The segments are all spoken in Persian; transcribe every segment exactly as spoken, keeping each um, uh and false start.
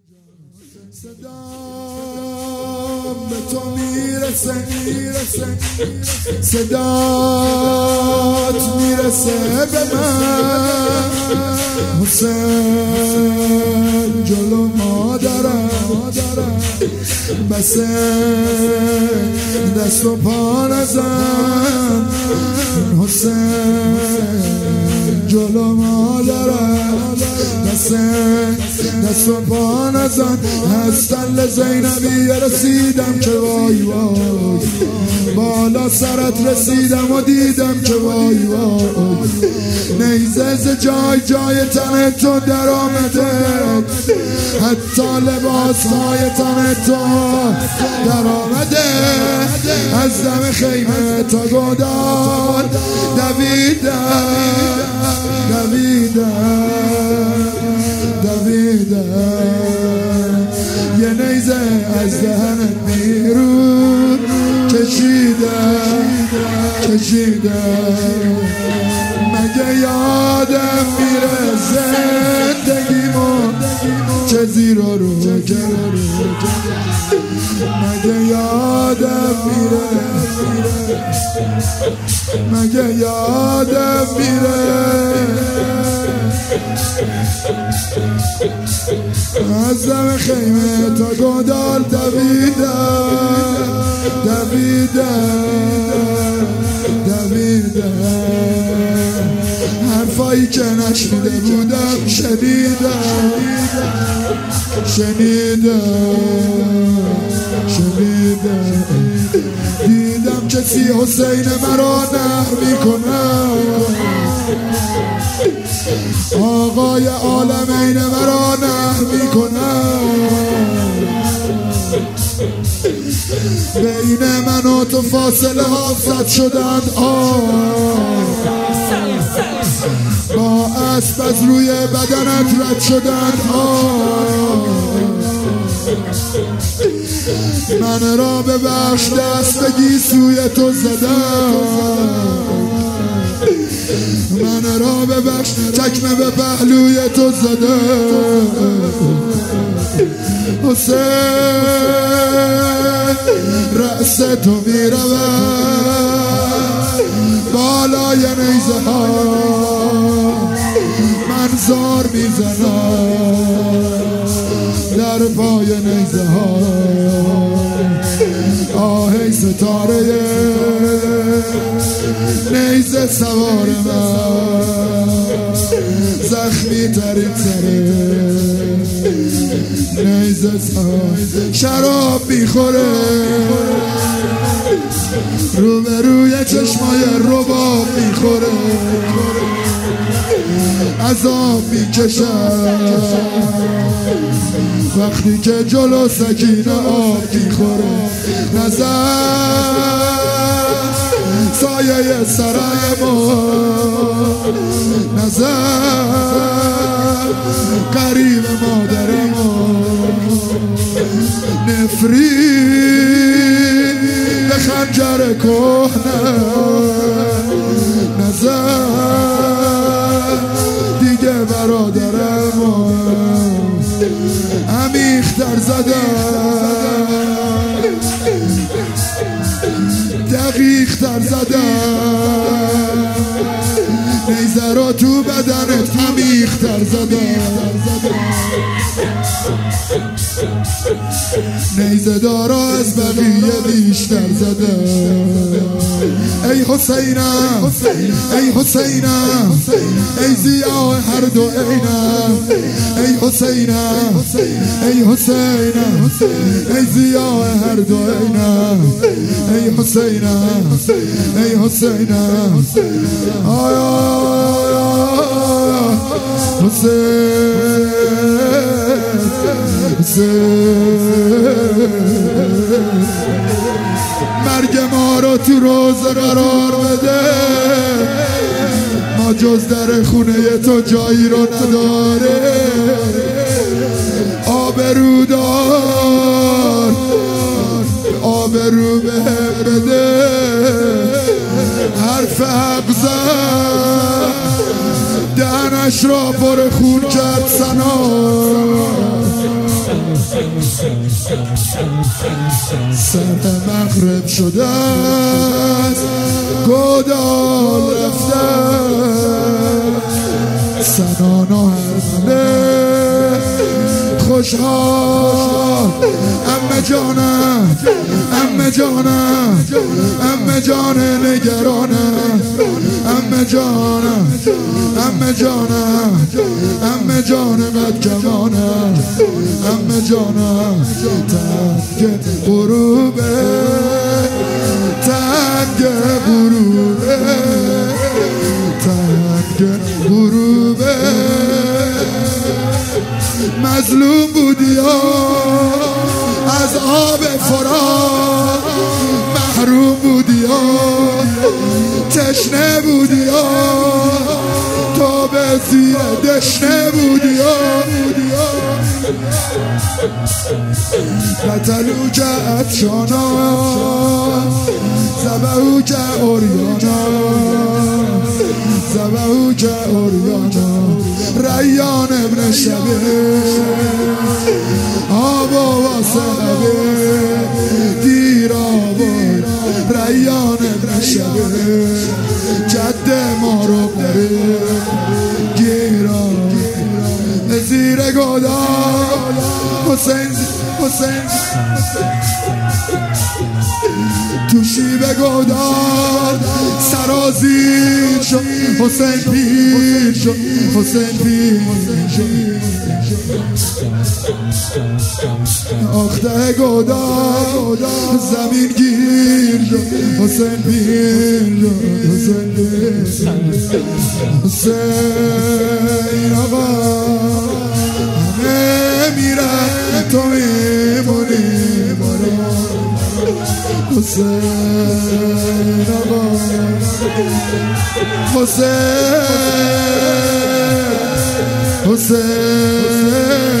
صدام به تو میرسه میرسه صدات میرسه به من حسین جلو مادرم بسه دست و پا نزن حسین جلو مادرم بسه دست و پا نزن از تل زینبی رسیدم که وای وای بالا سرت رسیدم و دیدم که وای وای نیزه ز جای جای تن تو در آمده حتی لباس های تن تو در آمده از دم خیمه تا گودال دویدم دویدم دویدم یه نیزه از دهنت بیرون کشیدم کشیدم مگه یادم میره زندگیمون چه زیر و رو کرد مگه یادم میره مگه یادم میره از دم خیمه تا گودال دویدم دویدم دویدم حرفایی که نشنیده بودم شنیدم شنیدم شنیدم دیدم کسی حسین مرا نهر میکنم آقای عالمین مرا نهر میکنم بین من و تو فاصله ها زد شدند با اسب از روی بدنت رد شدند من را ببخش دست بگی سوی تو زدم من را ببخش چکمه به پهلوی تو زدم حسین رأس تو میرود بالای نیزه ها من زار میزنم در پای نیزه ها آهی ستاره نیزه سوار من زخمی ترین سره نیزه سوار شراب میخوره رو به روی چشمای رباب میخوره عذاب میکشم وقتی که جلو سکینه آب میخوره نظر سایه سرای ما نظر قریب مادر ما نفرین به خنجر کهنه نظر دیگه برادر ما عمیق‌تر زدم دقیق تر زدم نیزه را تو بدنت عمیق تر زدم نیزه دارا از بقیه بیشتر زدم ای حسینم ای حسینم ای ضیاء هر دو عینم ای حسینم ای حسینم ای ضیاء هر دو عینم ای حسینم ای حسینم آیا حسین مرگ ما رو تو روزه قرار بده ما جز در خونه تو جایی رو نداره آبرو دار آبرو بده حرف حق زد دهنش را پر خون کرد سنا سر مغرب شده است گودال رفته سنان و هرمنه خوشحال امه جانم امه جانم امه جان نگرانم امه جانم امه جانم امه جان بدگمانم امه جانم تنگ غروبه تنگ غروبه تنگ غروبه مظلوم بودی از آب فرات محروم بودی تشنه بودی تو به زیر دشنه بودی قتلو که افشانا زبهو که اوریانا زبهو که اوریانا ریان ابن شبه آب و واسقبه دیر آبای ریان ابن شبه جد ما رو بره گیرا زیر گودال حسین حسین تو شیب گودال سرازیر شد حسین پیر شد حسین پیر شد آخته گودال زمین گیر شد حسین پیر شد حسین پیر حسین آقا همه میرن تو میمونی برا حسین آقا حسین حسین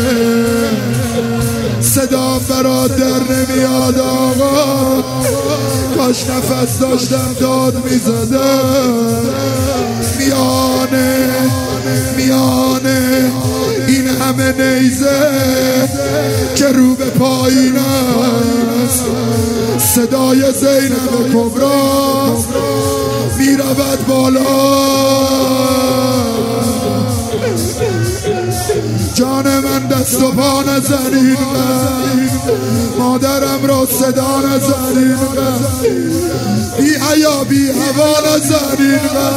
صدا برادر نمیاد آقا کاش نفس داشتم داد میزدم میانه میانه این همه نیزه که رو به پایین است صدای زینب کبرا میرود بالا جان من دست و پا نزنین مادرم را صدا نزنین بی حیا بی هوا نزنین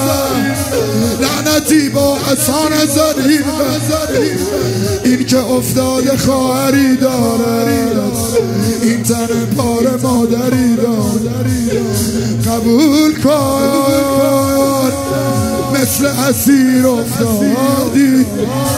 لعنتی با عصا نزنین این که افتاده خواهری دارد این تن پاره مادری دارد قبول کن مثل اسیر افتادی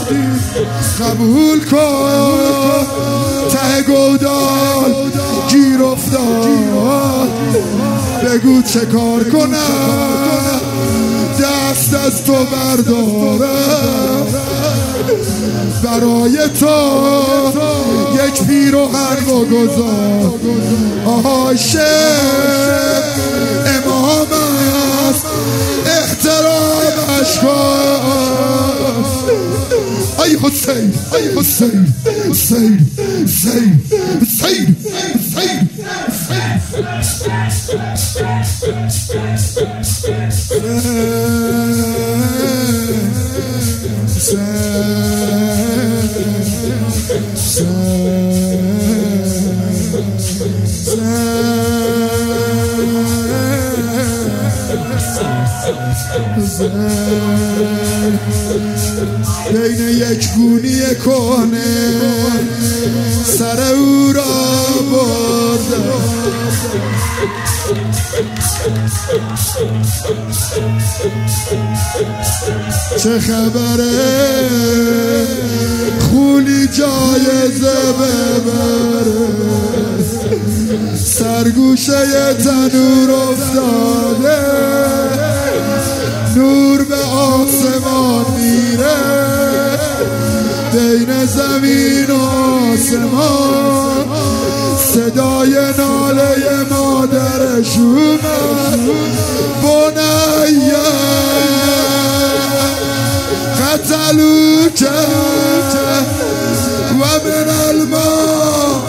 قبول کن ته گودال گیر افتاد بگو چه کار کنم دست از تو بردارم برای تو یک پیراهن بگذار عاشق امام است احترامش کن ای حسین ای حسین حسین حسین حسین حسین بین یک گونی کهنه سر او را برده چه خبره خولی جایزه ببره سرگوشه تنور افتاده نور به آسمان میره بین زمین و آسمان صدای ناله مادرش اومد بنیه قتلوکه و من الماء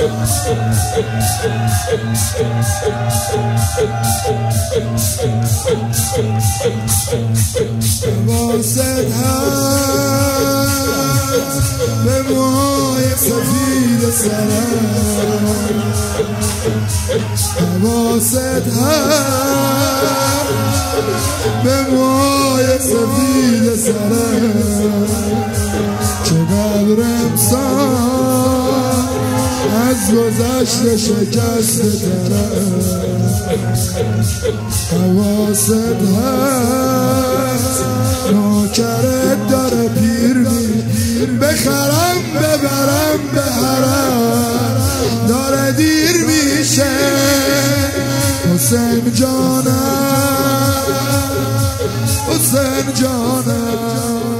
حواست هست به موهای سفید سرم، حواست هست به موهای سفید سرم، چقدر امسال از گذشته شکسته ترم. حواست هست نوکرت داره پیر می، بخرم ببرم به حرم داره دیر میشه. حسین جانم، حسین جانم.